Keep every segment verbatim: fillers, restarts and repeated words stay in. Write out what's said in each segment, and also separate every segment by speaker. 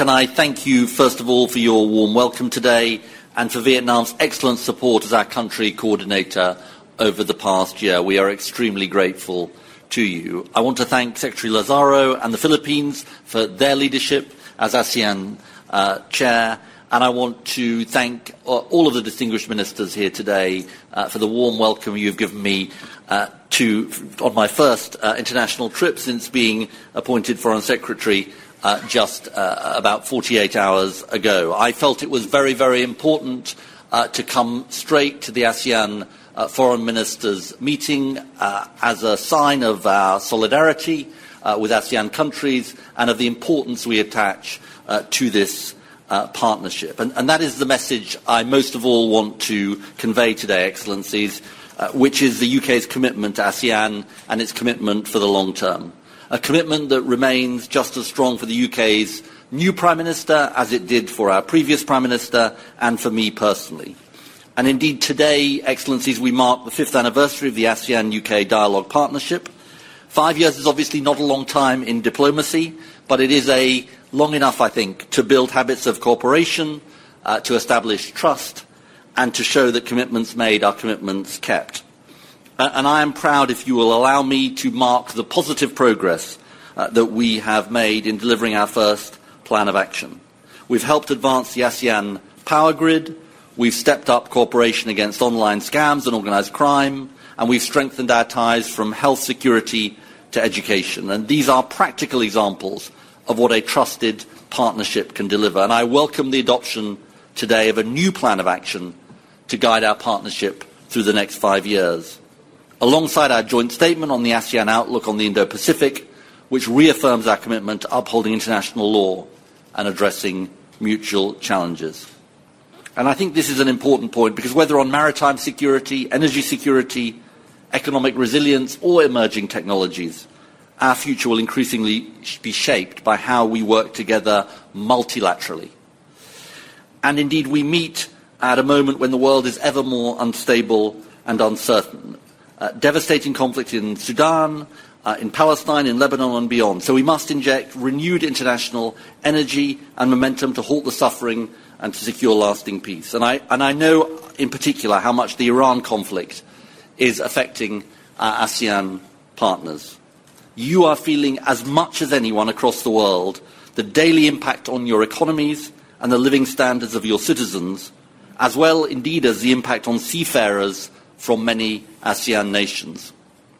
Speaker 1: can I thank you, first of all, for your warm welcome today and for Vietnam's excellent support as our country coordinator over the past year. We are extremely grateful to you. I want to thank Secretary Lazaro and the Philippines for their leadership as ASEAN uh, chair, and I want to thank uh, all of the distinguished ministers here today uh, for the warm welcome you've given me uh, to on my first uh, international trip since being appointed Foreign Secretary uh, just uh, about forty-eight hours ago. I felt it was very, very important uh, to come straight to the ASEAN uh, Foreign Ministers meeting uh, as a sign of our solidarity uh, with ASEAN countries and of the importance we attach uh, to this Uh, partnership. And, and that is the message I most of all want to convey today, Excellencies, uh, which is the U K's commitment to ASEAN and its commitment for the long term. A commitment that remains just as strong for the U K's new Prime Minister as it did for our previous Prime Minister and for me personally. And indeed today, Excellencies, we mark the fifth anniversary of the ASEAN U K Dialogue Partnership. Five years is obviously not a long time in diplomacy, but it is a long enough, I think, to build habits of cooperation, uh, to establish trust, and to show that commitments made are commitments kept. Uh, and I am proud, if you will allow me, to mark the positive progress uh, that we have made in delivering our first plan of action. We've helped advance the ASEAN power grid, we've stepped up cooperation against online scams and organised crime, and we've strengthened our ties from health security to education. And these are practical examples of what a trusted partnership can deliver. And I welcome the adoption today of a new plan of action to guide our partnership through the next five years, alongside our joint statement on the ASEAN outlook on the Indo-Pacific, which reaffirms our commitment to upholding international law and addressing mutual challenges. And I think this is an important point because whether on maritime security, energy security, economic resilience or emerging technologies, our future will increasingly be shaped by how we work together multilaterally. And indeed, we meet at a moment when the world is ever more unstable and uncertain. Uh, devastating conflict in Sudan, uh, in Palestine, in Lebanon and beyond. So we must inject renewed international energy and momentum to halt the suffering and to secure lasting peace. And I, and I know in particular how much the Iran conflict is affecting our ASEAN partners. You are feeling as much as anyone across the world the daily impact on your economies and the living standards of your citizens, as well indeed as the impact on seafarers from many ASEAN nations.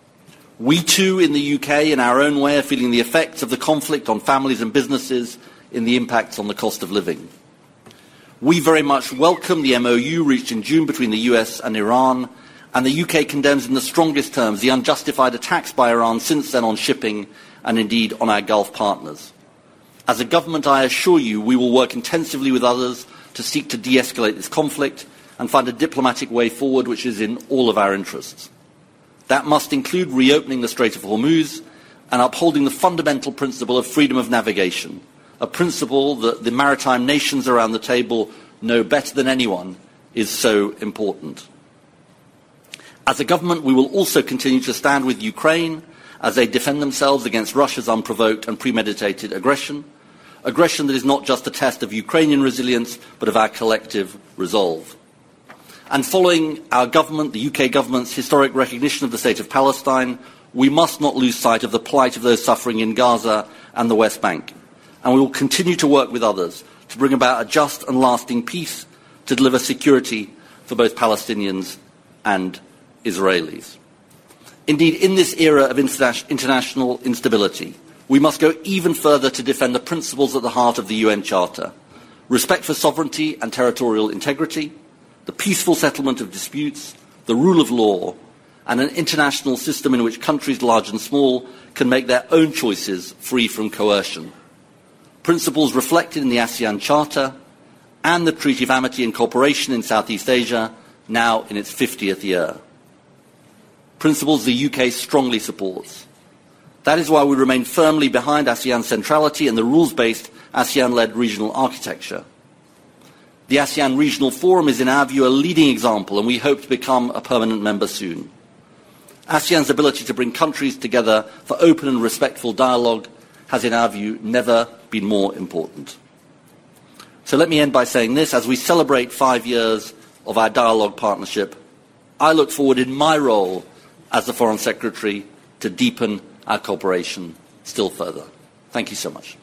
Speaker 1: We too in the U K in our own way are feeling the effects of the conflict on families and businesses in the impacts on the cost of living. We very much welcome the M O U reached in June between the U S and Iran, and the U K condemns in the strongest terms the unjustified attacks by Iran since then on shipping and indeed on our Gulf partners. As a government, I assure you we will work intensively with others to seek to de-escalate this conflict and find a diplomatic way forward which is in all of our interests. That must include reopening the Strait of Hormuz and upholding the fundamental principle of freedom of navigation, a principle that the maritime nations around the table know better than anyone is so important. As a government, we will also continue to stand with Ukraine as they defend themselves against Russia's unprovoked and premeditated aggression, aggression that is not just a test of Ukrainian resilience, but of our collective resolve. And following our government, the U K government's historic recognition of the state of Palestine, we must not lose sight of the plight of those suffering in Gaza and the West Bank. And we will continue to work with others to bring about a just and lasting peace, to deliver security for both Palestinians and Israelis. Indeed, in this era of international instability, we must go even further to defend the principles at the heart of the U N Charter: respect for sovereignty and territorial integrity, the peaceful settlement of disputes, the rule of law, and an international system in which countries large and small can make their own choices free from coercion. Principles reflected in the ASEAN Charter and the Treaty of Amity and Cooperation in Southeast Asia, now in its fiftieth year. Principles the U K strongly supports. That is why we remain firmly behind ASEAN centrality and the rules-based ASEAN-led regional architecture. The ASEAN Regional Forum is, in our view, a leading example, and we hope to become a permanent member soon. ASEAN's ability to bring countries together for open and respectful dialogue has, in our view, never been more important. So let me end by saying this. As we celebrate five years of our dialogue partnership, I look forward in my role as the Foreign Secretary to deepen our cooperation still further. Thank you so much.